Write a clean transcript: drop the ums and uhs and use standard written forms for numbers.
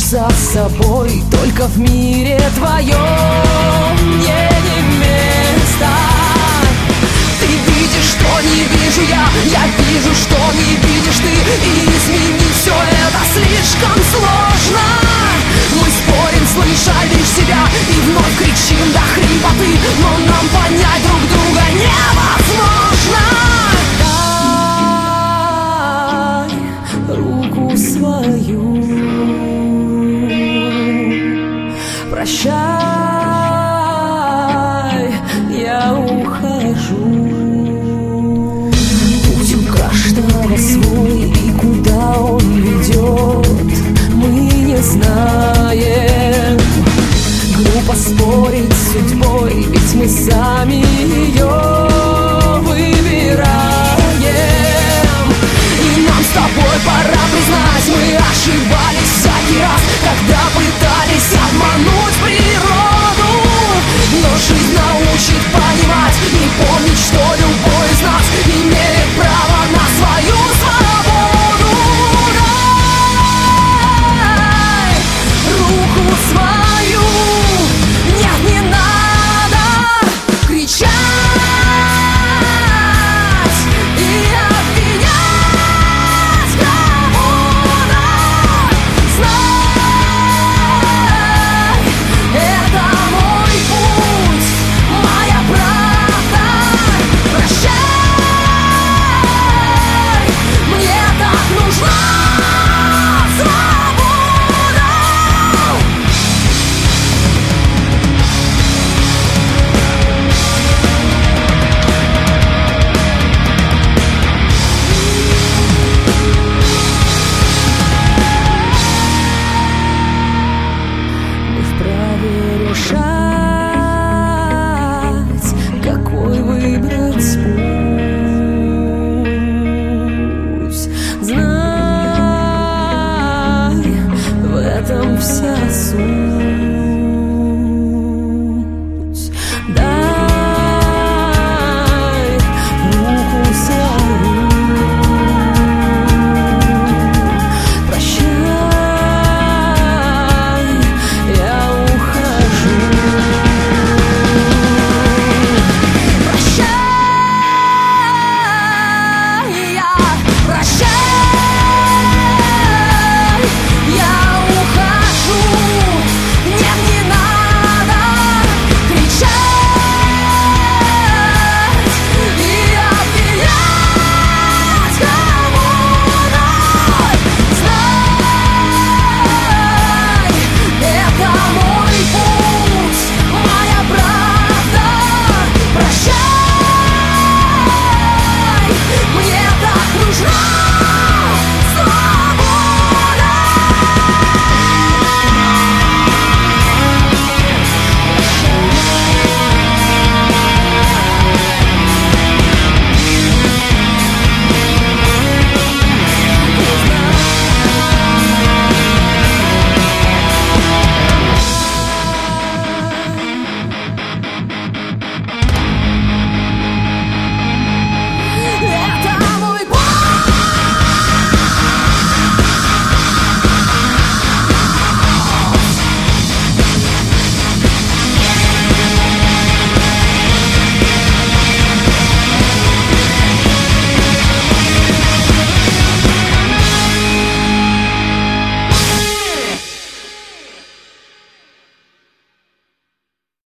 остаться с собой. Только в мире твоем мне не место. Ты видишь, что не вижу я вижу, что не видишь ты. И изменить все это слишком сложно. Мы спорим, слыша лишь себя, и вновь кричим до хрипоты, но нам понять друг друга невозможно. Дай руку свою, прощай, я ухожу. Путь у каждого свой, и куда он ведет, мы не знаем. Глупо спорить с судьбой, ведь мы сами ее выбираем. И нам с тобой пора признать, мы ошибались всякий раз, когда пытались обмануть природу. Но жизнь научит понимать и помнить, что любой из нас имеет право на свою свободу. Дай руку свою, нет, не надо кричать и обвинять кого-то. Знай, это мой путь, моя правда. Прощай, мне так нужна свобода. Мы вправе решать.